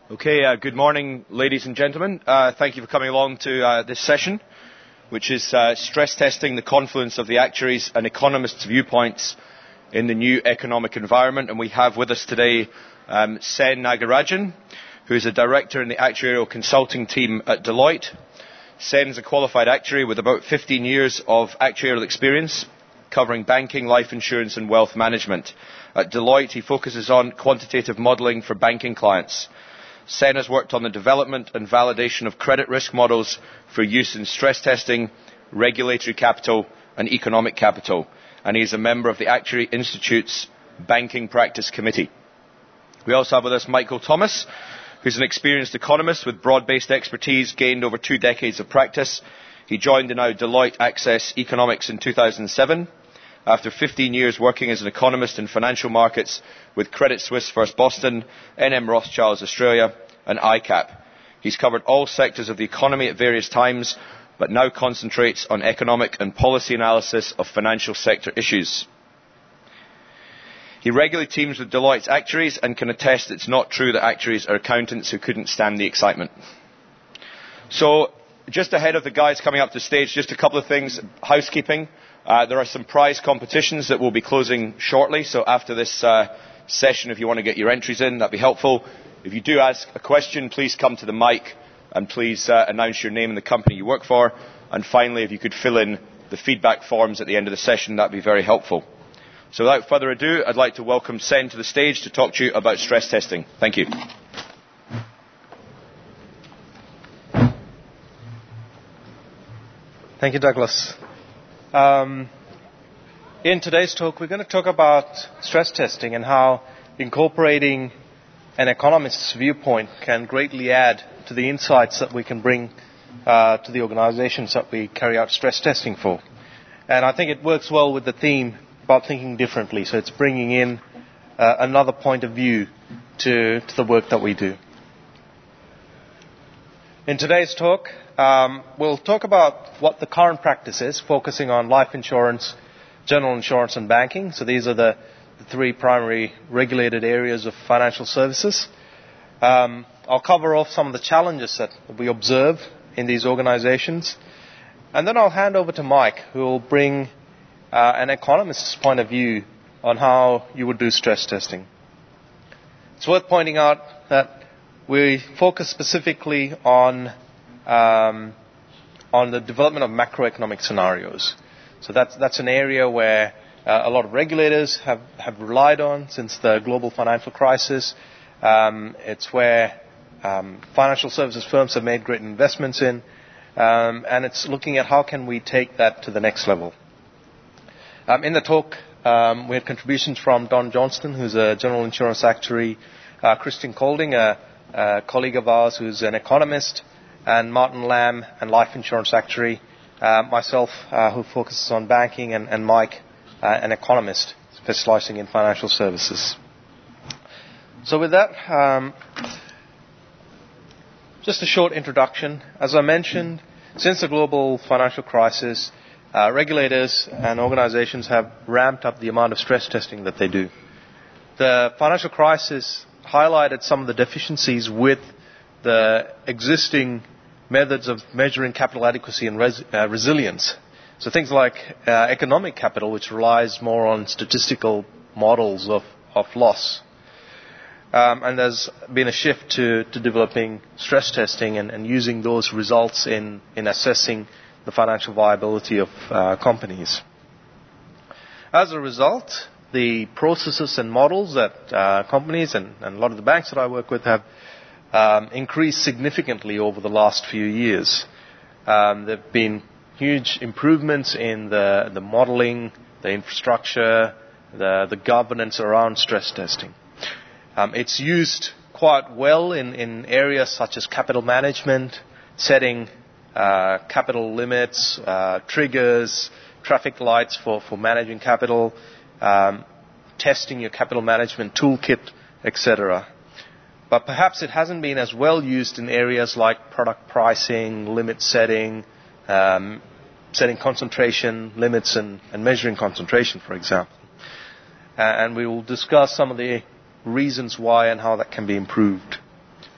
Good morning, ladies and gentlemen. Thank you for coming along to this session, which is stress testing the confluence of the actuaries' and economists' viewpoints in the new economic environment. And we have with us today Sen Nagarajan, who is a director in the actuarial consulting team at Deloitte. Sen is a qualified actuary with about 15 years of actuarial experience, covering banking, life insurance and wealth management. At Deloitte, he focuses on quantitative modelling for banking clients. Sen has worked on the development and validation of credit risk models for use in stress testing, regulatory capital and economic capital, and he is a member of the Actuary Institute's Banking Practice Committee. We also have with us Michael Thomas, who is an experienced economist with broad-based expertise gained over 2 decades of practice. He joined the now Deloitte Access Economics in 2007. After 15 years working as an economist in financial markets with Credit Suisse First Boston, NM Rothschilds Australia and ICAP. He's covered all sectors of the economy at various times, but now concentrates on economic and policy analysis of financial sector issues. He regularly teams with Deloitte's actuaries and can attest it's not true that actuaries are accountants who couldn't stand the excitement. So, just ahead of the guys coming up to stage, just a couple of things. Housekeeping. There are some prize competitions that will be closing shortly, so after this session, if you want to get your entries in, that'd be helpful. If you do ask a question, please come to the mic and please announce your name and the company you work for. And finally, if you could fill in the feedback forms at the end of the session, that'd be very helpful. So without further ado, I'd like to welcome Sen to the stage to talk to you about stress testing. Thank you. Thank you, Douglas. In today's talk, we're going to talk about stress testing and how incorporating an economist's viewpoint can greatly add to the insights that we can bring to the organizations that we carry out stress testing for. And I think it works well with the theme about thinking differently. So it's bringing in another point of view to the work that we do. In today's talk, we'll talk about what the current practice is, focusing on life insurance, general insurance and banking. So these are the 3 primary regulated areas of financial services. I'll cover off some of the challenges that we observe in these organizations. And then I'll hand over to Mike, who will bring an economist's point of view on how you would do stress testing. It's worth pointing out that we focus specifically on the development of macroeconomic scenarios. So that's an area where a lot of regulators have relied on since the global financial crisis. It's where financial services firms have made great investments in, and it's looking at how can we take that to the next level. In the talk, we had contributions from Don Johnston, who's a general insurance actuary, Christian Colding, a colleague of ours who's an economist, and Martin Lamb, an life insurance actuary, myself, who focuses on banking, and Mike, an economist specializing in financial services. So with that, just a short introduction. As I mentioned, since the global financial crisis, regulators and organizations have ramped up the amount of stress testing that they do. The financial crisis highlighted some of the deficiencies with the existing methods of measuring capital adequacy and resilience. So things like economic capital, which relies more on statistical models of loss. And there's been a shift to developing stress testing and using those results in assessing the financial viability of companies. As a result, the processes and models that companies and a lot of the banks that I work with have increased significantly over the last few years. There have been huge improvements in the modeling, the infrastructure, the governance around stress testing. It's used quite well in areas such as capital management, setting capital limits, triggers, traffic lights for managing capital, testing your capital management toolkit, etc. But perhaps it hasn't been as well used in areas like product pricing, limit setting, setting concentration limits and measuring concentration, for example. And we will discuss some of the reasons why and how that can be improved.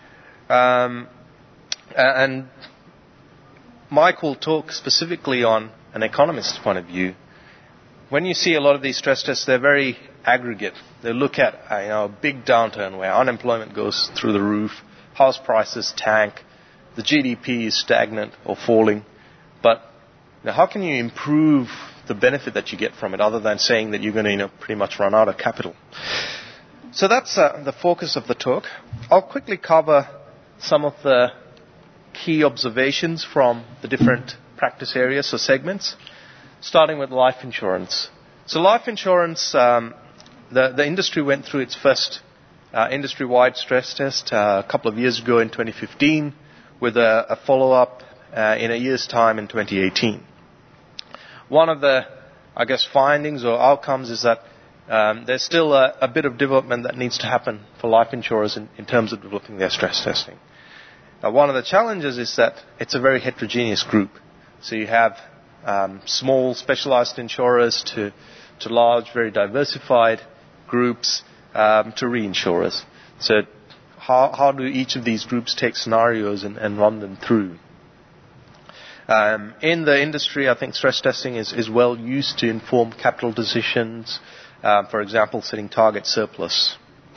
And Mike will talk specifically on an economist's point of view. When you see a lot of these stress tests, they're very aggregate. They look at a big downturn where unemployment goes through the roof, house prices tank, the GDP is stagnant or falling. But how can you improve the benefit that you get from it other than saying that you're going to pretty much run out of capital? So that's the focus of the talk. I'll quickly cover some of the key observations from the different practice areas or segments, starting with life insurance. So life insurance, the industry went through its first industry-wide stress test a couple of years ago in 2015, with a follow-up in a year's time in 2018. One of the, findings or outcomes is that there's still a bit of development that needs to happen for life insurers in terms of developing their stress testing. One of the challenges is that it's a very heterogeneous group. So you have small specialized insurers to large, very diversified groups to reinsurers. So how do each of these groups take scenarios and run them through? In the industry, I think stress testing is well used to inform capital decisions, for example, setting target surplus.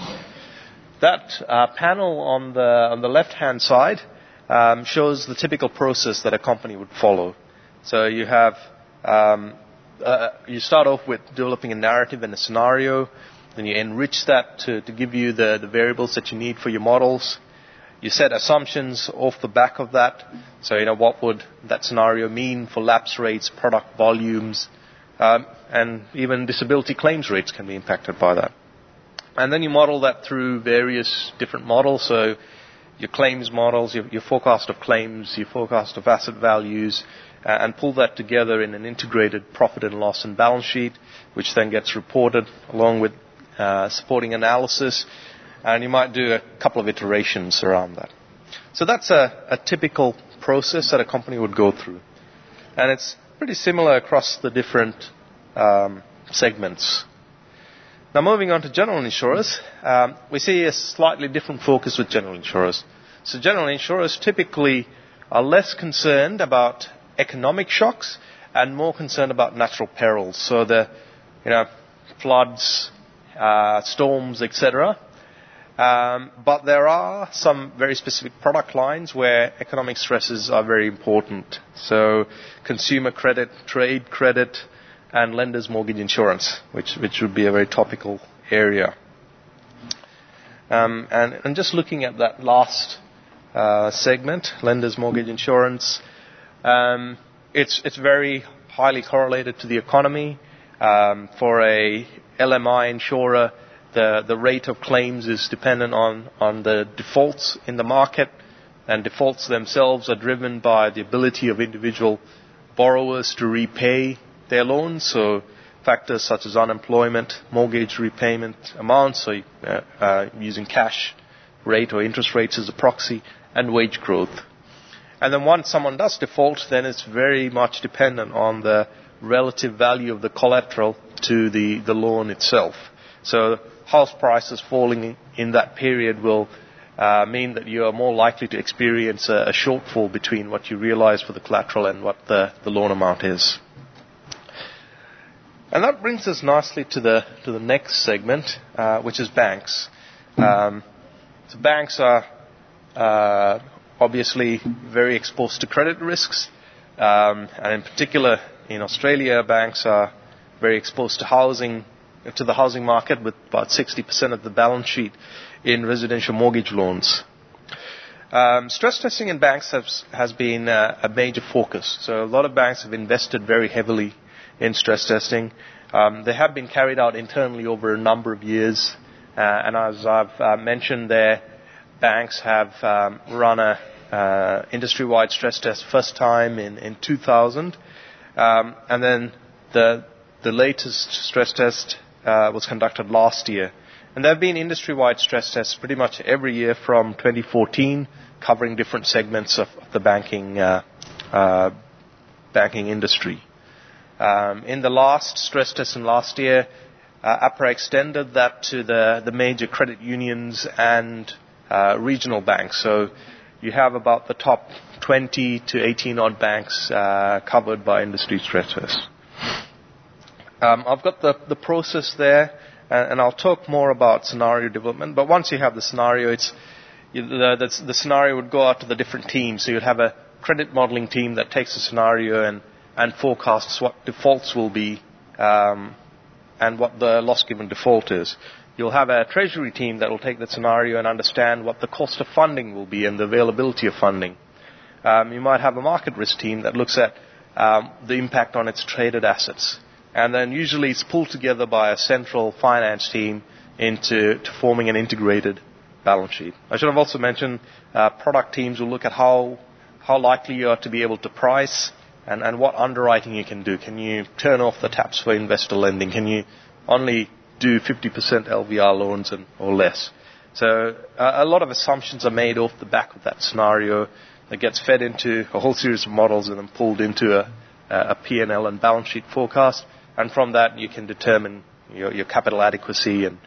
That panel on the left-hand side shows the typical process that a company would follow. So you have you start off with developing a narrative and a scenario, then you enrich that to give you the variables that you need for your models. You set assumptions off the back of that. So, what would that scenario mean for lapse rates, product volumes, and even disability claims rates can be impacted by that. And then you model that through various different models. So your claims models, your forecast of claims, your forecast of asset values, and pull that together in an integrated profit and loss and balance sheet, which then gets reported along with supporting analysis. And you might do a couple of iterations around that. So that's a typical process that a company would go through. And it's pretty similar across the different segments. Now moving on to general insurers, we see a slightly different focus with general insurers. So general insurers typically are less concerned about economic shocks and more concerned about natural perils. So the floods, storms, etc. But there are some very specific product lines where economic stresses are very important. So consumer credit, trade credit, and lenders' mortgage insurance, which would be a very topical area. And just looking at that last segment, lenders' mortgage insurance, it's very highly correlated to the economy. For a LMI insurer, the rate of claims is dependent on the defaults in the market, and defaults themselves are driven by the ability of individual borrowers to repay their loans. So factors such as unemployment, mortgage repayment amounts, so using cash rate or interest rates as a proxy, and wage growth. And then once someone does default, then it's very much dependent on the relative value of the collateral to the loan itself. So house prices falling in that period will mean that you are more likely to experience a shortfall between what you realize for the collateral and what the loan amount is. And that brings us nicely to the next segment, which is banks. So banks are obviously very exposed to credit risks, and in particular in Australia, banks are very exposed to the housing market, with about 60% of the balance sheet in residential mortgage loans. Stress testing in banks has been a major focus. So a lot of banks have invested very heavily in stress testing. They have been carried out internally over a number of years, and as I've mentioned there, banks have run a industry-wide stress test first time in 2000, and then the latest stress test was conducted last year. And there have been industry-wide stress tests pretty much every year from 2014, covering different segments of the banking industry. In the last stress test in last year, APRA extended that to the major credit unions and regional banks. So you have about the top 20 to 18 odd banks covered by industry stress tests. I've got the process there, and I'll talk more about scenario development. But once you have the scenario, the scenario would go out to the different teams. So you'd have a credit modeling team that takes the scenario and forecasts what defaults will be and what the loss given default is. You'll have a treasury team that will take that scenario and understand what the cost of funding will be and the availability of funding. You might have a market risk team that looks at the impact on its traded assets. And then usually it's pulled together by a central finance team to forming an integrated balance sheet. I should have also mentioned product teams will look at how likely you are to be able to price and what underwriting you can do. Can you turn off the taps for investor lending? Can you only do 50% LVR loans or less? So a lot of assumptions are made off the back of that scenario that gets fed into a whole series of models and then pulled into a P&L and balance sheet forecast. And from that, you can determine your capital adequacy and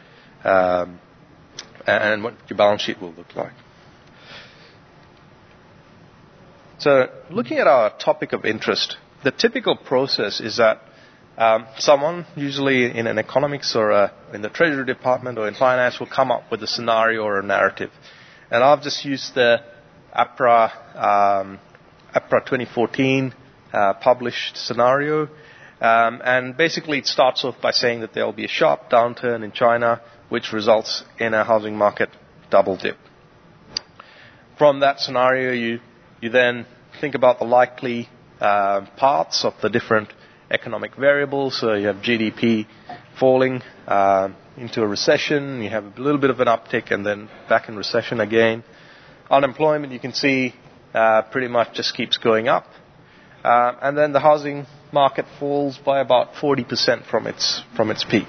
what your balance sheet will look like. So looking at our topic of interest, the typical process is that someone, usually in an economics or in the treasury department or in finance, will come up with a scenario or a narrative. And I've just used the APRA 2014 published scenario. And basically it starts off by saying that there will be a sharp downturn in China, which results in a housing market double dip. From that scenario, you then think about the likely parts of the different economic variables. So you have GDP falling into a recession, you have a little bit of an uptick and then back in recession again. Unemployment, you can see, pretty much just keeps going up. And then the housing market falls by about 40% from its peak.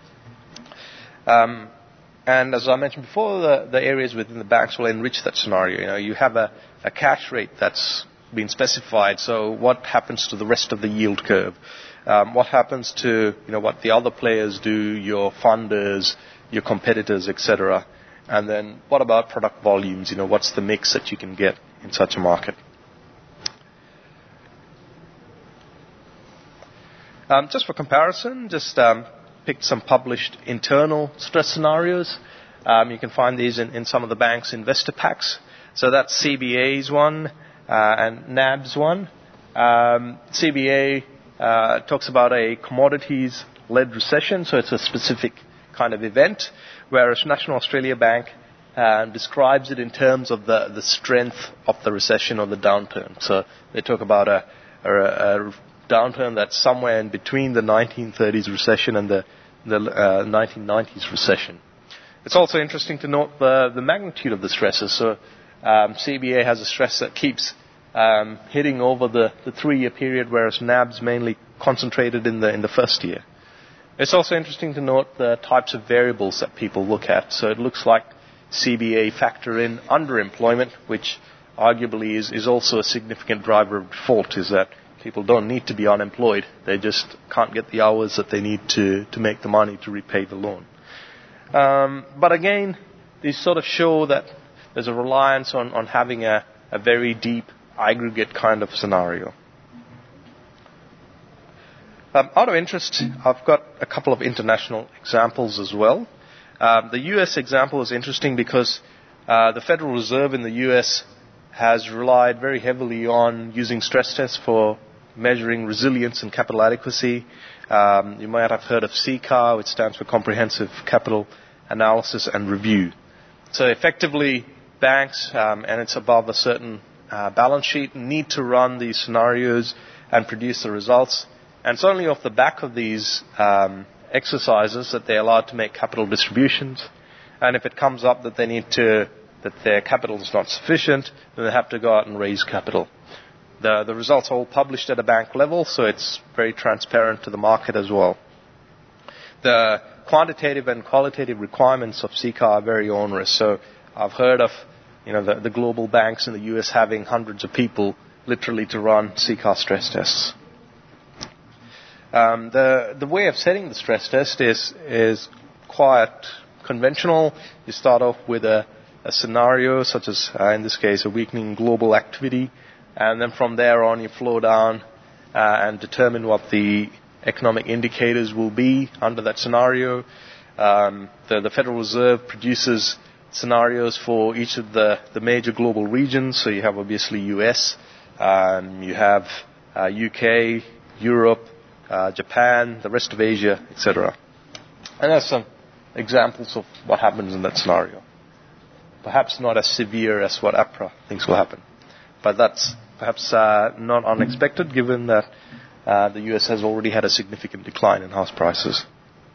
And as I mentioned before, the areas within the banks will enrich that scenario. You have a cash rate that's been specified. So what happens to the rest of the yield curve? What happens to what the other players do, your funders, your competitors, etc. And then what about product volumes? What's the mix that you can get in such a market? Just for comparison, picked some published internal stress scenarios. You can find these in some of the banks' investor packs. So that's CBA's one and NAB's one. CBA talks about a commodities-led recession, so it's a specific kind of event, whereas National Australia Bank describes it in terms of the strength of the recession or the downturn. So they talk about a downturn that's somewhere in between the 1930s recession and the 1990s recession. It's also interesting to note the magnitude of the stresses. So CBA has a stress that keeps hitting over the 3-year period, whereas NAB's mainly concentrated in the first year. It's also interesting to note the types of variables that people look at. So it looks like CBA factor in underemployment, which arguably is also a significant driver of default, is that people don't need to be unemployed. They just can't get the hours that they need to make the money to repay the loan. But again, these sort of show that there's a reliance on having a very deep aggregate kind of scenario. Out of interest, I've got a couple of international examples as well. The US example is interesting because the Federal Reserve in the US has relied very heavily on using stress tests for measuring resilience and capital adequacy. You might have heard of CCAR, which stands for Comprehensive Capital Analysis and Review. So effectively, banks, and it's above a certain balance sheet, need to run these scenarios and produce the results. And it's only off the back of these exercises that they're allowed to make capital distributions. And if it comes up that that their capital is not sufficient, then they have to go out and raise capital. The results are all published at a bank level, so it's very transparent to the market as well. The quantitative and qualitative requirements of CCAR are very onerous. So I've heard of the global banks in the US having hundreds of people literally to run CCAR stress tests. The way of setting the stress test is quite conventional. You start off with a a scenario, such as in this case a weakening global activity, and then from there on you flow down and determine what the economic indicators will be under that scenario. The Federal Reserve produces scenarios for each of the major global regions. So you have obviously US, you have UK, Europe, Japan, the rest of Asia, etc. And there's some examples of what happens in that scenario. Perhaps not as severe as what APRA thinks will happen. But that's perhaps not unexpected given that the US has already had a significant decline in house prices.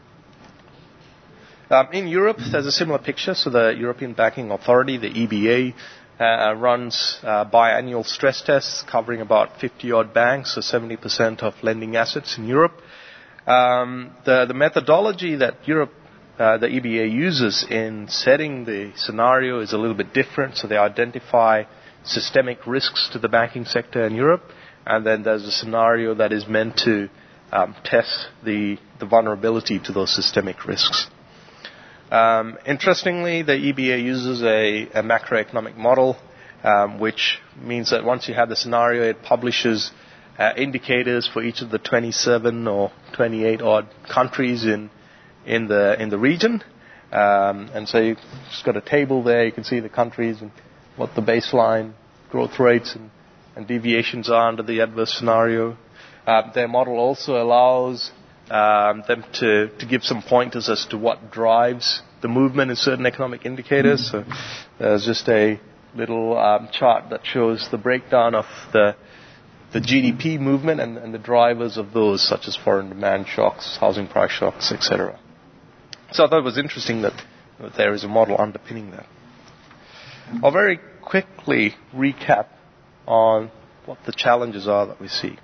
In Europe, there's a similar picture. So the European Banking Authority, the EBA, runs biannual stress tests covering about 50-odd banks, so 70% of lending assets in Europe. The methodology that the EBA uses in setting the scenario is a little bit different. So they identify systemic risks to the banking sector in Europe, and then there's a scenario that is meant to test the vulnerability to those systemic risks. Interestingly, the EBA uses a macroeconomic model, which means that once you have the scenario, it publishes indicators for each of the 27 or 28 odd countries in the region. And so you've just got a table there. You can see the countries and what the baseline growth rates and deviations are under the adverse scenario. Their model also allows them to give some pointers as to what drives the movement in certain economic indicators. So there's just a little chart that shows the breakdown of the GDP movement and the drivers of those, such as foreign demand shocks, housing price shocks, etc. So I thought it was interesting that there is a model underpinning that. I'll very quickly recap on what the challenges are that we see.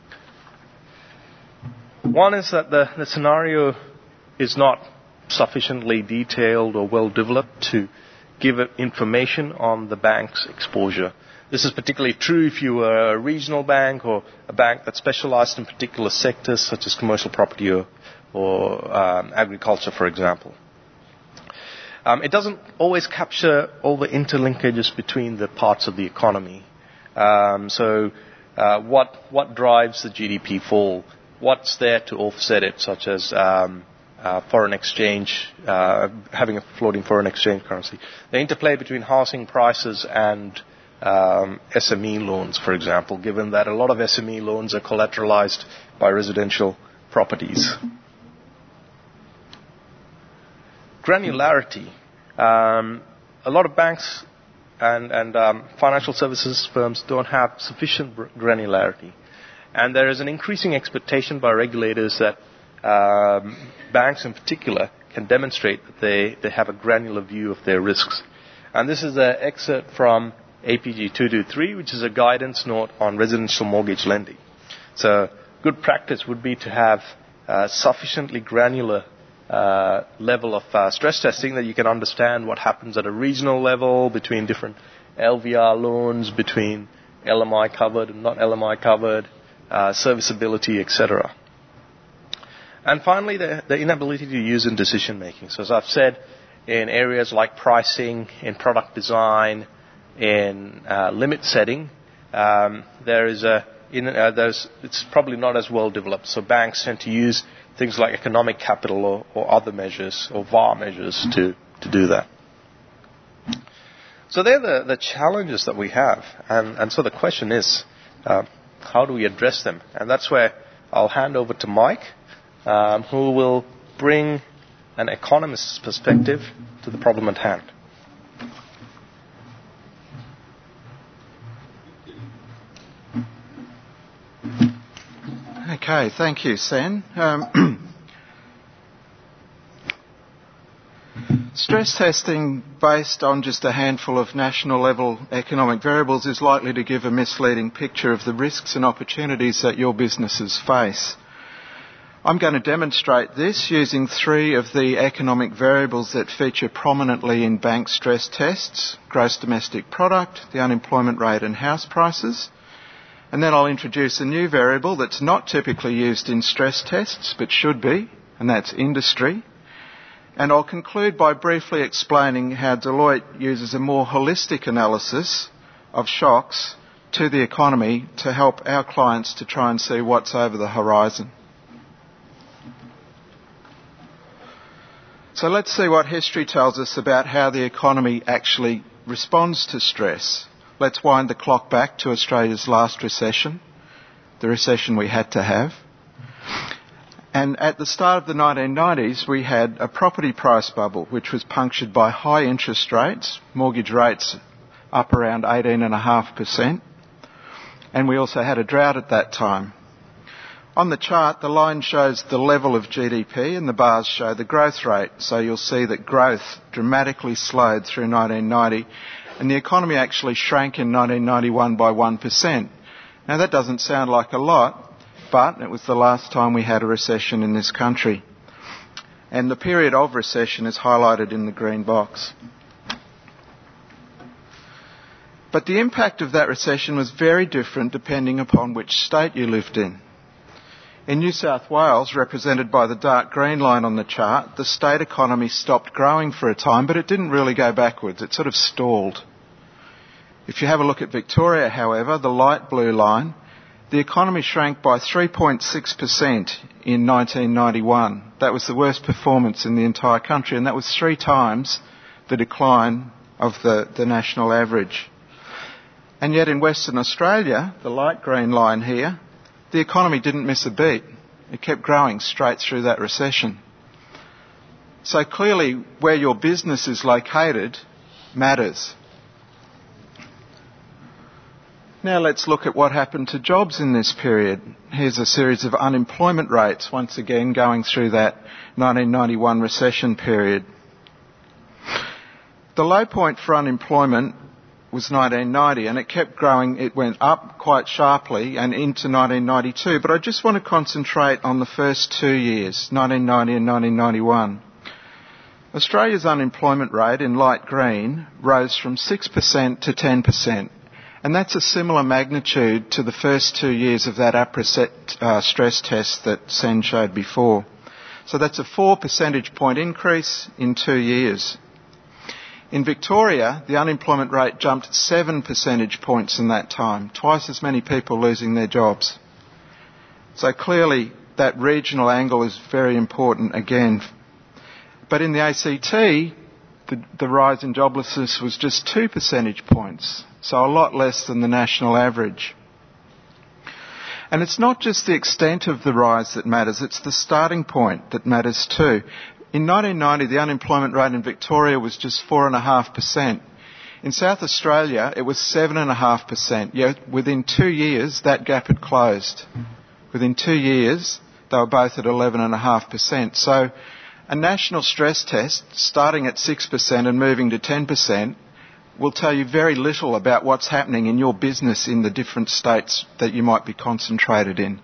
One is that the scenario is not sufficiently detailed or well developed to give information on the bank's exposure. This is particularly true if you are a regional bank or a bank that specialized in particular sectors such as commercial property or agriculture, for example. It doesn't always capture all the interlinkages between the parts of the economy. So what drives the GDP fall? What's there to offset it, such as foreign exchange, having a floating foreign exchange currency. The interplay between housing prices and SME loans, for example, given that a lot of SME loans are collateralized by residential properties. Granularity. A lot of banks and financial services firms don't have sufficient granularity. And there is an increasing expectation by regulators that banks in particular can demonstrate that they have a granular view of their risks. And this is an excerpt from APG 223, which is a guidance note on residential mortgage lending. So good practice would be to have sufficiently granular level of stress testing that you can understand what happens at a regional level between different LVR loans, between LMI covered and not LMI covered, serviceability, etc. And finally, the inability to use in decision making. So as I've said, in areas like pricing, in product design, in limit setting, it's probably not as well developed. So banks tend to use things like economic capital or other measures or VAR measures to do that. So they're the challenges that we have. And so the question is, how do we address them? And that's where I'll hand over to Mike, who will bring an economist's perspective to the problem at hand. Okay, thank you, Sen. Stress testing based on just a handful of national level economic variables is likely to give a misleading picture of the risks and opportunities that your businesses face. I'm going to demonstrate this using 3 of the economic variables that feature prominently in bank stress tests: gross domestic product, the unemployment rate and house prices. And then I'll introduce a new variable that's not typically used in stress tests but should be, and that's industry. And I'll conclude by briefly explaining how Deloitte uses a more holistic analysis of shocks to the economy to help our clients to try and see what's over the horizon. So let's see what history tells us about how the economy actually responds to stress. Let's wind the clock back to Australia's last recession, the recession we had to have. And at the start of the 1990s, we had a property price bubble, which was punctured by high interest rates, mortgage rates up around 18.5%. And we also had a drought at that time. On the chart, the line shows the level of GDP and the bars show the growth rate. So you'll see that growth dramatically slowed through 1990 and the economy actually shrank in 1991 by 1%. Now that doesn't sound like a lot, but it was the last time we had a recession in this country. And the period of recession is highlighted in the green box. But the impact of that recession was very different depending upon which state you lived in. In New South Wales, represented by the dark green line on the chart, the state economy stopped growing for a time, but it didn't really go backwards. It sort of stalled. If you have a look at Victoria, however, the light blue line, the economy shrank by 3.6% in 1991. That was the worst performance in the entire country, and that was 3 times the decline of the national average. And yet in Western Australia, the light green line here, the economy didn't miss a beat. It kept growing straight through that recession. So clearly, where your business is located matters. Now let's look at what happened to jobs in this period. Here's a series of unemployment rates, once again going through that 1991 recession period. The low point for unemployment was 1990 and it kept growing. It went up quite sharply and into 1992. But I just want to concentrate on the first 2 years, 1990 and 1991. Australia's unemployment rate in light green rose from 6% to 10%. And that's a similar magnitude to the first 2 years of that APRA stress test that Sen showed before. So that's a 4 percentage point increase in 2 years. In Victoria, the unemployment rate jumped 7 percentage points in that time, twice as many people losing their jobs. So clearly that regional angle is very important again. But in the ACT, the rise in joblessness was just 2 percentage points, so a lot less than the national average. And it's not just the extent of the rise that matters, it's the starting point that matters too. In 1990, the unemployment rate in Victoria was just 4.5%. In South Australia, it was 7.5%. Yet within 2 years, that gap had closed. Within 2 years, they were both at 11.5%. So a national stress test, starting at 6% and moving to 10%, will tell you very little about what's happening in your business in the different states that you might be concentrated in.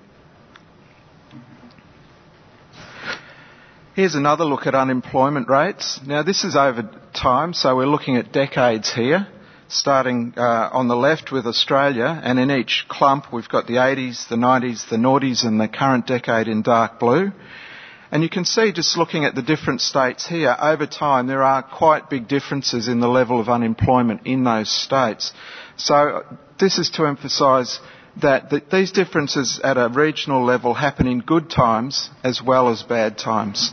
Here's another look at unemployment rates. Now this is over time, so we're looking at decades here, starting on the left with Australia, and in each clump we've got the 80s, the 90s, the noughties and the current decade in dark blue. And you can see, just looking at the different states here, over time there are quite big differences in the level of unemployment in those states. So this is to emphasise that these differences at a regional level happen in good times as well as bad times.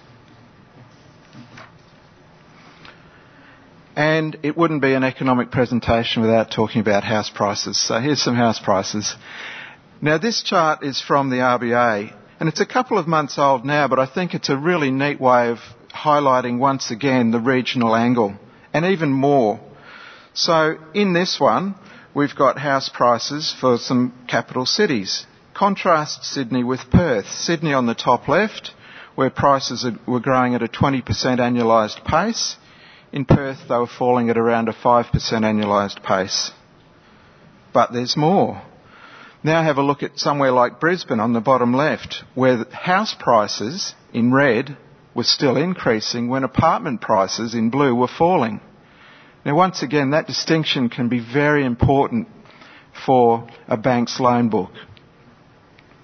And it wouldn't be an economic presentation without talking about house prices. So here's some house prices. Now this chart is from the RBA. And it's a couple of months old now, but I think it's a really neat way of highlighting once again the regional angle, and even more. So in this one, we've got house prices for some capital cities. Contrast Sydney with Perth. Sydney on the top left, where prices were growing at a 20% annualised pace. In Perth, they were falling at around a 5% annualised pace. But there's more. Now have a look at somewhere like Brisbane on the bottom left, where house prices in red were still increasing when apartment prices in blue were falling. Now once again, that distinction can be very important for a bank's loan book.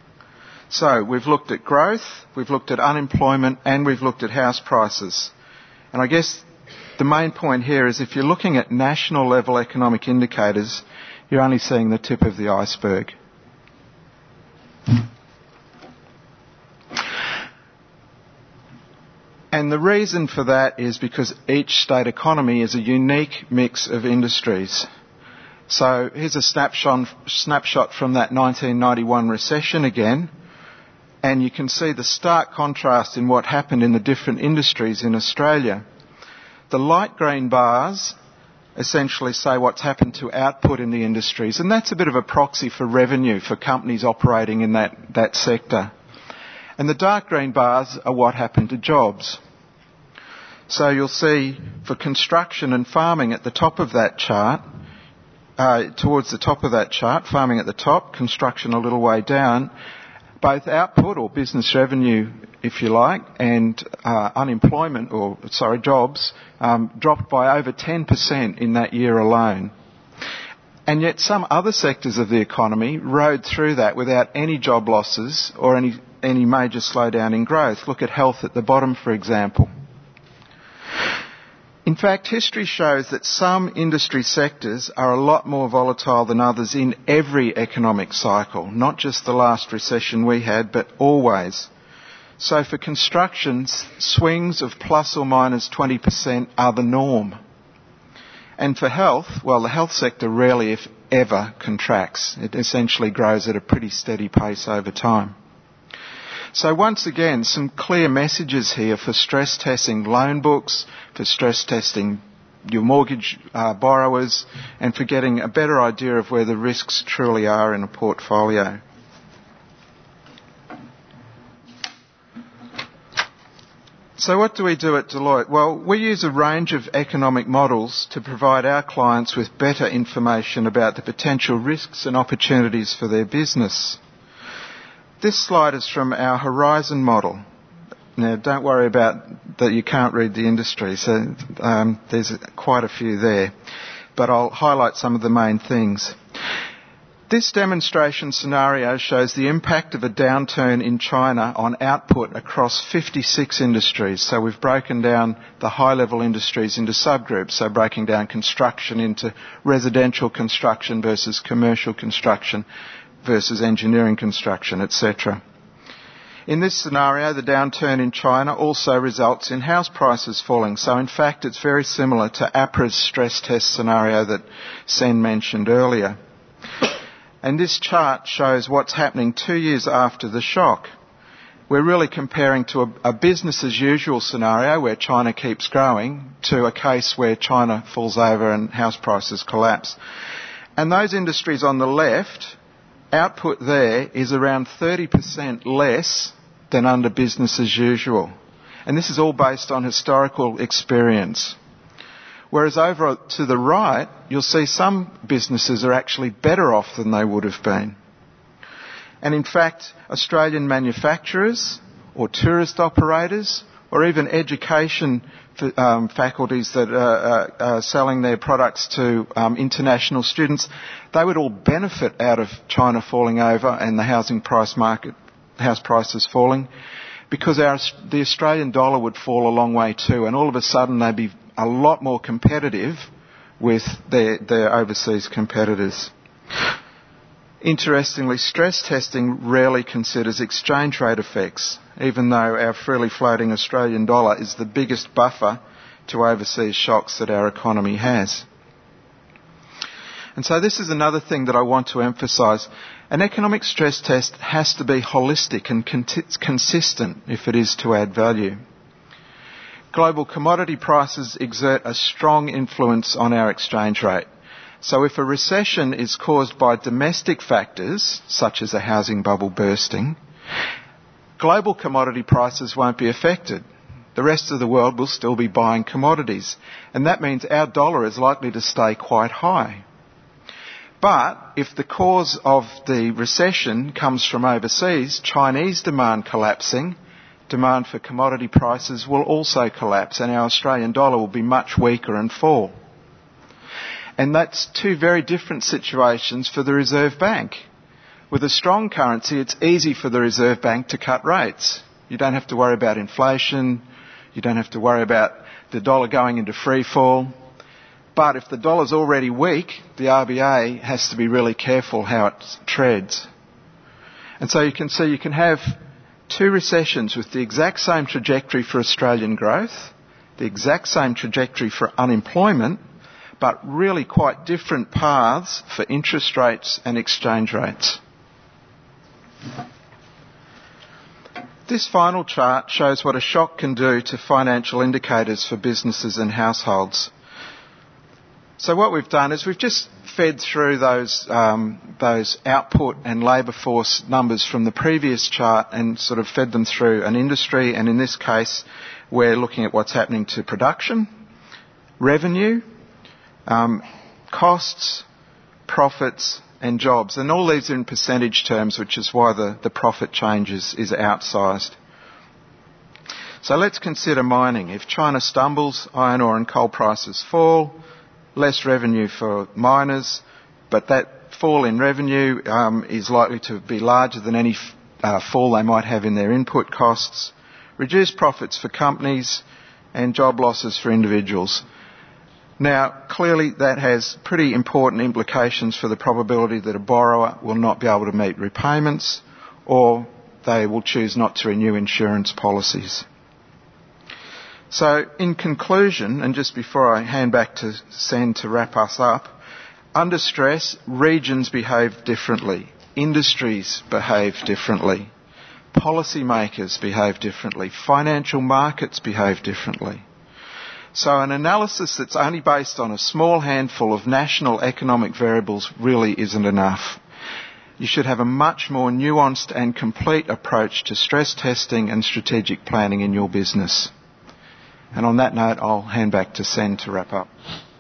So we've looked at growth, we've looked at unemployment, and we've looked at house prices. And I guess the main point here is if you're looking at national level economic indicators, you're only seeing the tip of the iceberg. And the reason for that is because each state economy is a unique mix of industries. So here's a snapshot from that 1991 recession again. And you can see the stark contrast in what happened in the different industries in Australia. The light green bars essentially say what's happened to output in the industries, and that's a bit of a proxy for revenue for companies operating in that sector. And the dark green bars are what happened to jobs. So you'll see for construction and farming at the top of that chart, towards the top of that chart, farming at the top, construction a little way down, both output or business revenue, if you like, and jobs dropped by over 10% in that year alone. And yet some other sectors of the economy rode through that without any job losses or any major slowdown in growth. Look at health at the bottom, for example. In fact, history shows that some industry sectors are a lot more volatile than others in every economic cycle, not just the last recession we had, but always. So for construction, swings of plus or minus 20% are the norm. And for health, well, the health sector rarely, if ever, contracts. It essentially grows at a pretty steady pace over time. So once again, some clear messages here for stress testing loan books, for stress testing your mortgage borrowers, and for getting a better idea of where the risks truly are in a portfolio. So what do we do at Deloitte? Well, we use a range of economic models to provide our clients with better information about the potential risks and opportunities for their business. This slide is from our Horizon model. Now, don't worry about that you can't read the industry, so there's quite a few there. But I'll highlight some of the main things. This demonstration scenario shows the impact of a downturn in China on output across 56 industries. So we've broken down the high-level industries into subgroups, so breaking down construction into residential construction versus commercial construction versus engineering construction, etc. In this scenario, the downturn in China also results in house prices falling. So in fact, it's very similar to APRA's stress test scenario that Sen mentioned earlier. And this chart shows what's happening 2 years after the shock. We're really comparing to a business as usual scenario where China keeps growing to a case where China falls over and house prices collapse. And those industries on the left, output there is around 30% less than under business as usual. And this is all based on historical experience. Whereas over to the right, you'll see some businesses are actually better off than they would have been. And in fact, Australian manufacturers or tourist operators or even education faculties that are selling their products to international students, they would all benefit out of China falling over and the house prices falling, because the Australian dollar would fall a long way too, and all of a sudden they'd be a lot more competitive with their overseas competitors. Interestingly, stress testing rarely considers exchange rate effects, even though our freely floating Australian dollar is the biggest buffer to overseas shocks that our economy has. And so this is another thing that I want to emphasise. An economic stress test has to be holistic and consistent if it is to add value. Global commodity prices exert a strong influence on our exchange rate. So if a recession is caused by domestic factors, such as a housing bubble bursting, global commodity prices won't be affected. The rest of the world will still be buying commodities. And that means our dollar is likely to stay quite high. But if the cause of the recession comes from overseas, Chinese demand collapsing, demand for commodity prices will also collapse, and our Australian dollar will be much weaker and fall. And that's two very different situations for the Reserve Bank. With a strong currency, it's easy for the Reserve Bank to cut rates. You don't have to worry about inflation. You don't have to worry about the dollar going into free fall. But if the dollar's already weak, the RBA has to be really careful how it treads. And so you can see you can have two recessions with the exact same trajectory for Australian growth, the exact same trajectory for unemployment, but really quite different paths for interest rates and exchange rates. This final chart shows what a shock can do to financial indicators for businesses and households. So what we've done is we've just fed through those output and labour force numbers from the previous chart and sort of fed them through an industry, and in this case we're looking at what's happening to production, revenue, costs, profits and jobs. And all these are in percentage terms, which is why the profit change is outsized. So let's consider mining. If China stumbles, iron ore and coal prices fall, less revenue for miners, but that fall in revenue is likely to be larger than any fall they might have in their input costs, reduced profits for companies and job losses for individuals. Now, clearly that has pretty important implications for the probability that a borrower will not be able to meet repayments or they will choose not to renew insurance policies. So, in conclusion, and just before I hand back to Sen to wrap us up, under stress, regions behave differently, industries behave differently, policymakers behave differently, financial markets behave differently. So an analysis that's only based on a small handful of national economic variables really isn't enough. You should have a much more nuanced and complete approach to stress testing and strategic planning in your business. And on that note, I'll hand back to Sen to wrap up.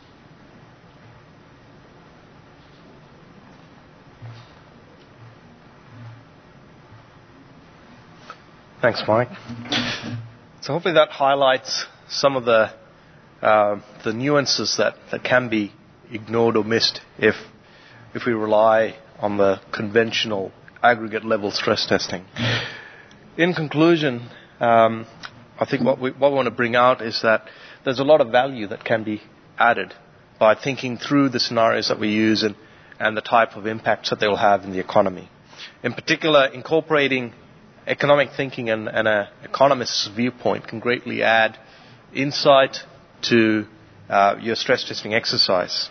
Thanks, Mike. So hopefully that highlights some of the nuances that can be ignored or missed if we rely on the conventional aggregate level stress testing. In conclusion, I think what we want to bring out is that there's a lot of value that can be added by thinking through the scenarios that we use and the type of impacts that they'll have in the economy. In particular, incorporating economic thinking and an economist's viewpoint can greatly add insight to your stress testing exercise.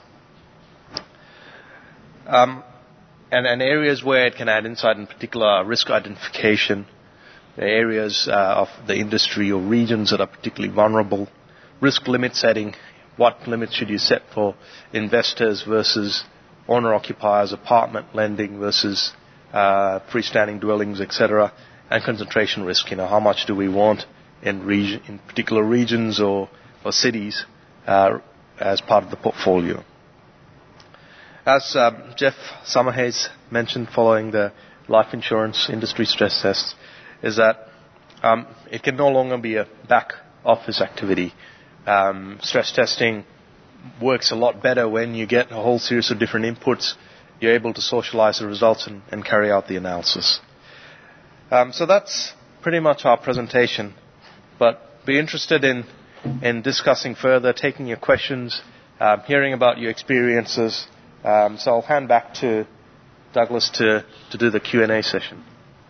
And areas where it can add insight, in particular, are risk identification, the areas of the industry or regions that are particularly vulnerable, risk limit setting, what limits should you set for investors versus owner-occupiers, apartment lending versus freestanding dwellings, etc., and concentration risk. How much do we want in particular regions or cities as part of the portfolio? As Jeff Summerhays mentioned following the life insurance industry stress tests, is that it can no longer be a back office activity. Stress testing works a lot better when you get a whole series of different inputs. You're able to socialize the results and carry out the analysis. So that's pretty much our presentation. But be interested in discussing further, taking your questions, hearing about your experiences. So I'll hand back to Douglas to do the Q&A session.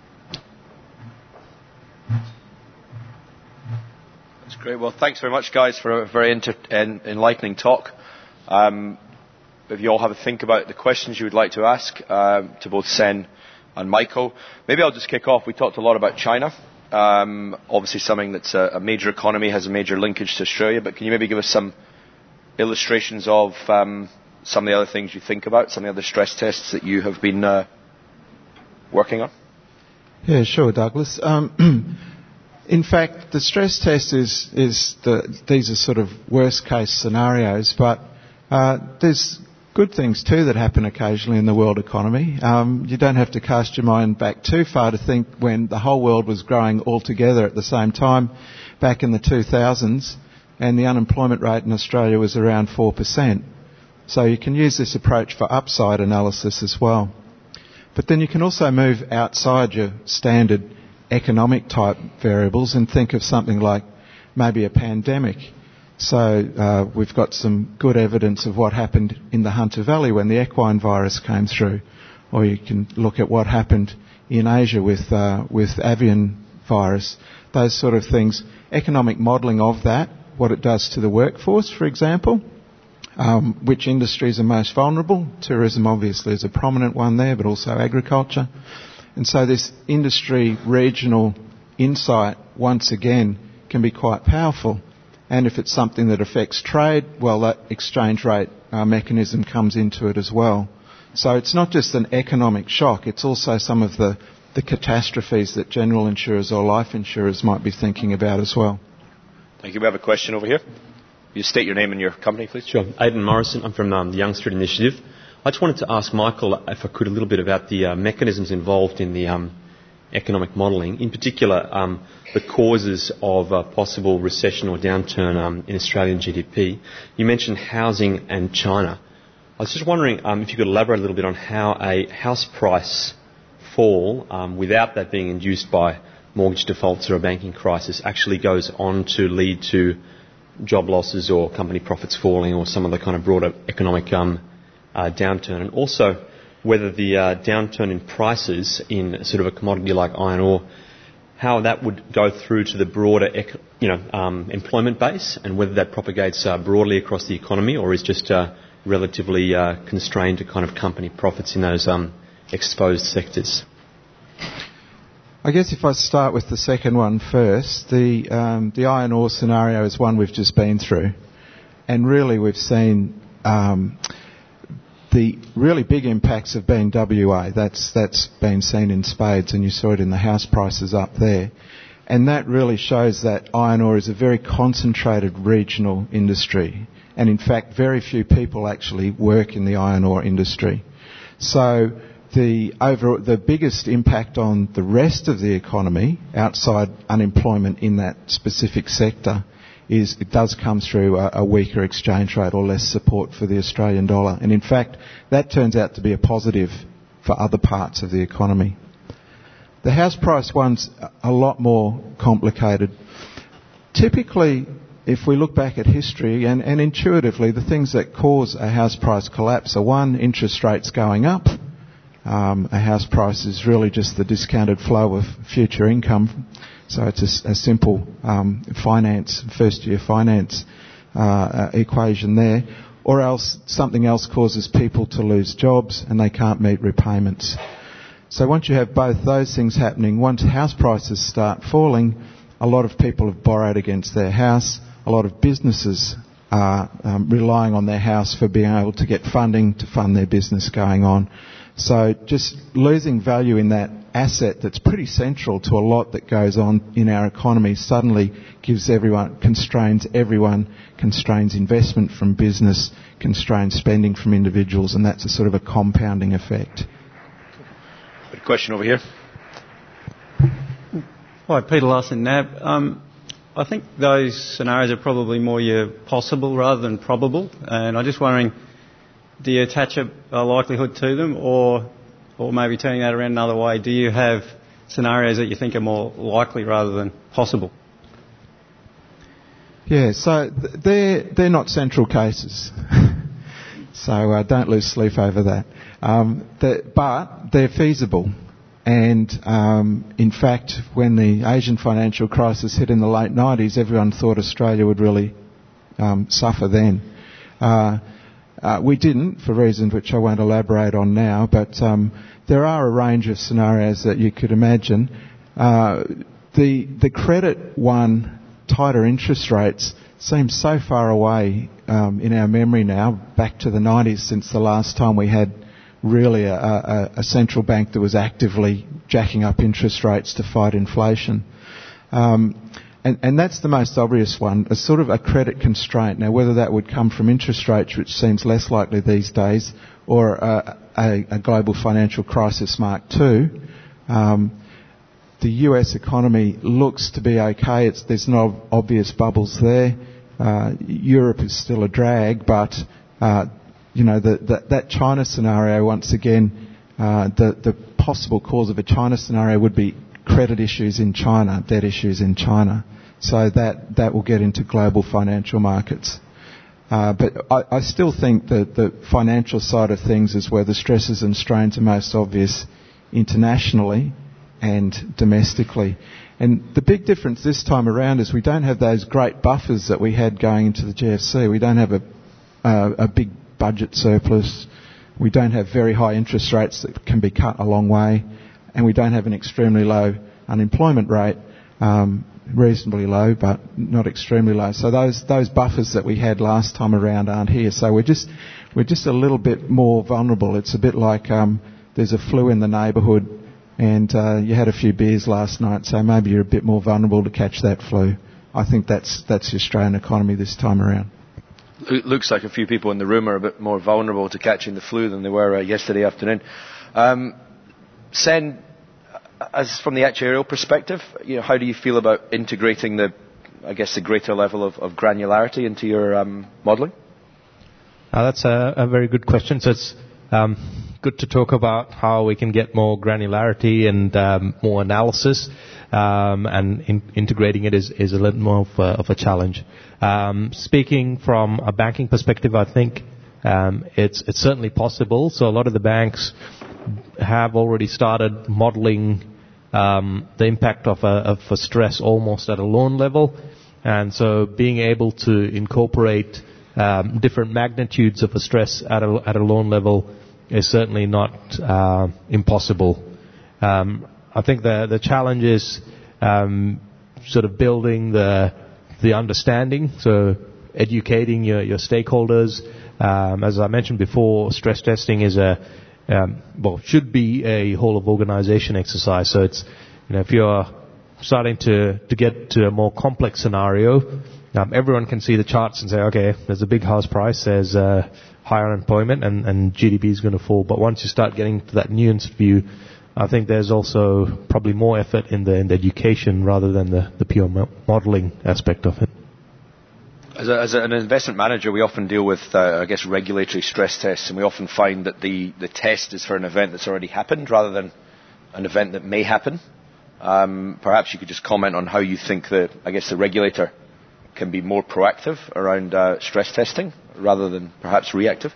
That's great. Well, thanks very much, guys, for a very enlightening talk. If you all have a think about the questions you would like to ask to both Sen and Michael, maybe I'll just kick off. We talked a lot about China. Obviously something that's a major economy, has a major linkage to Australia, but can you maybe give us some illustrations of some of the other things you think about, some of the other stress tests that you have been working on? Yeah, sure, Douglas. In fact, the stress test these are sort of worst case scenarios, but there's good things too that happen occasionally in the world economy. You don't have to cast your mind back too far to think when the whole world was growing all together at the same time back in the 2000s, and the unemployment rate in Australia was around 4%. So you can use this approach for upside analysis as well. But then you can also move outside your standard economic type variables and think of something like maybe a pandemic. So we've got some good evidence of what happened in the Hunter Valley when the equine virus came through. Or you can look at what happened in Asia with avian virus, those sort of things. Economic modelling of that, what it does to the workforce, for example, which industries are most vulnerable. Tourism obviously is a prominent one there, but also agriculture. And so this industry regional insight, once again, can be quite powerful. And if it's something that affects trade, well, that exchange rate mechanism comes into it as well. So it's not just an economic shock, it's also some of the catastrophes that general insurers or life insurers might be thinking about as well. Thank you. We have a question over here. You state your name and your company, please. Sure. Aidan Morrison. I'm from the Young Street Initiative. I just wanted to ask Michael, if I could, a little bit about the mechanisms involved in the economic modelling, in particular the causes of a possible recession or downturn in Australian GDP. You mentioned housing and China. I was just wondering if you could elaborate a little bit on how a house price fall, without that being induced by mortgage defaults or a banking crisis, actually goes on to lead to job losses or company profits falling or some other kind of broader economic downturn. And also whether the downturn in prices in sort of a commodity like iron ore, how that would go through to the broader employment base, and whether that propagates broadly across the economy or is just relatively constrained to kind of company profits in those exposed sectors. I guess if I start with the second one first, the iron ore scenario is one we've just been through, and really we've seen the really big impacts have been WA. That's been seen in spades, and you saw it in the house prices up there. And that really shows that iron ore is a very concentrated regional industry. And in fact, very few people actually work in the iron ore industry. So the biggest impact on the rest of the economy, outside unemployment in that specific sector, is it does come through a weaker exchange rate or less support for the Australian dollar. And in fact, that turns out to be a positive for other parts of the economy. The house price one's a lot more complicated. Typically, if we look back at history and intuitively, the things that cause a house price collapse are, one, interest rates going up. A house price is really just the discounted flow of future income. So it's a simple first-year finance equation there. Or else something else causes people to lose jobs and they can't meet repayments. So once you have both those things happening, once house prices start falling, a lot of people have borrowed against their house. A lot of businesses are relying on their house for being able to get funding to fund their business going on. So just losing value in that asset that's pretty central to a lot that goes on in our economy suddenly constrains investment from business, constrains spending from individuals, and that's a sort of a compounding effect. Good question over here. Hi, Peter Larson, NAB. I think those scenarios are probably more possible rather than probable, and I'm just wondering, do you attach a likelihood to them, or maybe turning that around another way, do you have scenarios that you think are more likely rather than possible? Yeah, so they're not central cases. So don't lose sleep over that. But they're feasible. And in fact, when the Asian financial crisis hit in the late 90s, everyone thought Australia would really suffer then. We didn't, for reasons which I won't elaborate on now, but there are a range of scenarios that you could imagine. The credit one, tighter interest rates, seems so far away in our memory now, back to the 90s, since the last time we had really a central bank that was actively jacking up interest rates to fight inflation. And that's the most obvious one, a sort of a credit constraint. Now, whether that would come from interest rates, which seems less likely these days, or a global financial crisis Mark II, the US economy looks to be okay. There's no obvious bubbles there. Europe is still a drag, but that China scenario, once again, the possible cause of a China scenario would be credit issues in China, debt issues in China. So that will get into global financial markets. But I still think that the financial side of things is where the stresses and strains are most obvious internationally and domestically. And the big difference this time around is we don't have those great buffers that we had going into the GFC. We don't have a big budget surplus. We don't have very high interest rates that can be cut a long way. And we don't have an extremely low unemployment rate. Reasonably low, but not extremely low. So those buffers that we had last time around aren't here. So we're just a little bit more vulnerable. It's a bit like there's a flu in the neighbourhood, and you had a few beers last night, so maybe you're a bit more vulnerable to catch that flu. I think that's the Australian economy this time around. It looks like a few people in the room are a bit more vulnerable to catching the flu than they were yesterday afternoon. Sen, as from the actuarial perspective, how do you feel about integrating the greater level of granularity into your modelling? That's a very good question. So it's good to talk about how we can get more granularity and more analysis, and integrating it is a little more of a challenge. Speaking from a banking perspective, I think it's certainly possible. So a lot of the banks have already started modelling the impact of a stress almost at a loan level, and so being able to incorporate different magnitudes of a stress at a loan level is certainly not impossible. I think the challenge is sort of building the understanding, so educating your stakeholders. As I mentioned before, stress testing is should be a whole of organisation exercise. So it's, if you're starting to get to a more complex scenario, everyone can see the charts and say, okay, there's a big house price, there's higher unemployment, and GDP is going to fall. But once you start getting to that nuanced view, I think there's also probably more effort in the education rather than the pure modelling aspect of it. As an investment manager, we often deal with, regulatory stress tests, and we often find that the test is for an event that's already happened rather than an event that may happen. Perhaps you could just comment on how you think the regulator can be more proactive around stress testing rather than perhaps reactive.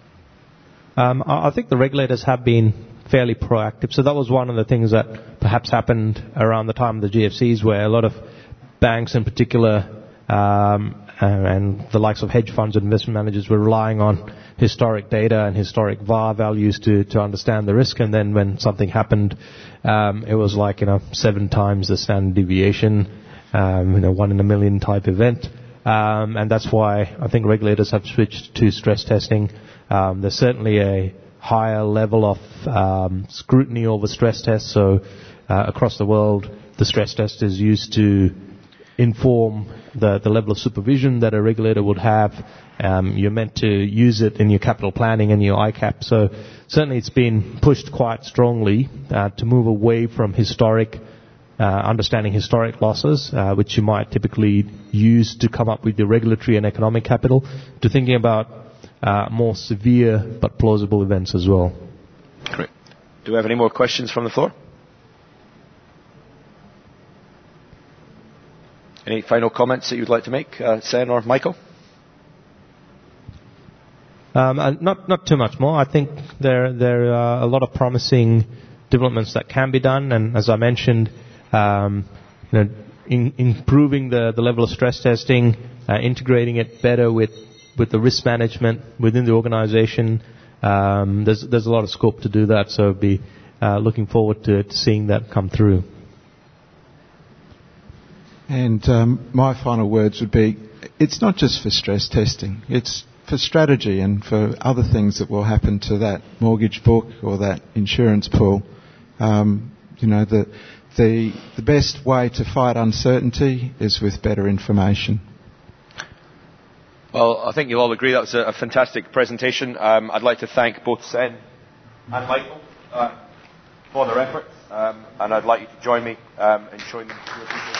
I think the regulators have been fairly proactive. So that was one of the things that perhaps happened around the time of the GFCs, where a lot of banks in particular and the likes of hedge funds and investment managers were relying on historic data and historic VaR values to understand the risk. And then when something happened, it was like 7 times the standard deviation, 1 in a million type event. And that's why I think regulators have switched to stress testing. There's certainly a higher level of scrutiny over stress tests. So across the world, the stress test is used to inform the level of supervision that a regulator would have. You're meant to use it in your capital planning and your ICAP. So certainly it's been pushed quite strongly to move away from understanding historic losses, which you might typically use to come up with your regulatory and economic capital, to thinking about more severe but plausible events as well. Great. Do we have any more questions from the floor? Any final comments that you'd like to make, Sen or Michael? Not too much more. I think there are a lot of promising developments that can be done, and as I mentioned, improving the level of stress testing, integrating it better with the risk management within the organisation. There's a lot of scope to do that, so be looking forward to seeing that come through. And my final words would be, it's not just for stress testing, it's for strategy and for other things that will happen to that mortgage book or that insurance pool. The best way to fight uncertainty is with better information. Well, I think you'll all agree that was a fantastic presentation. I'd like to thank both Sen and Michael for their efforts, and I'd like you to join me in showing them your people.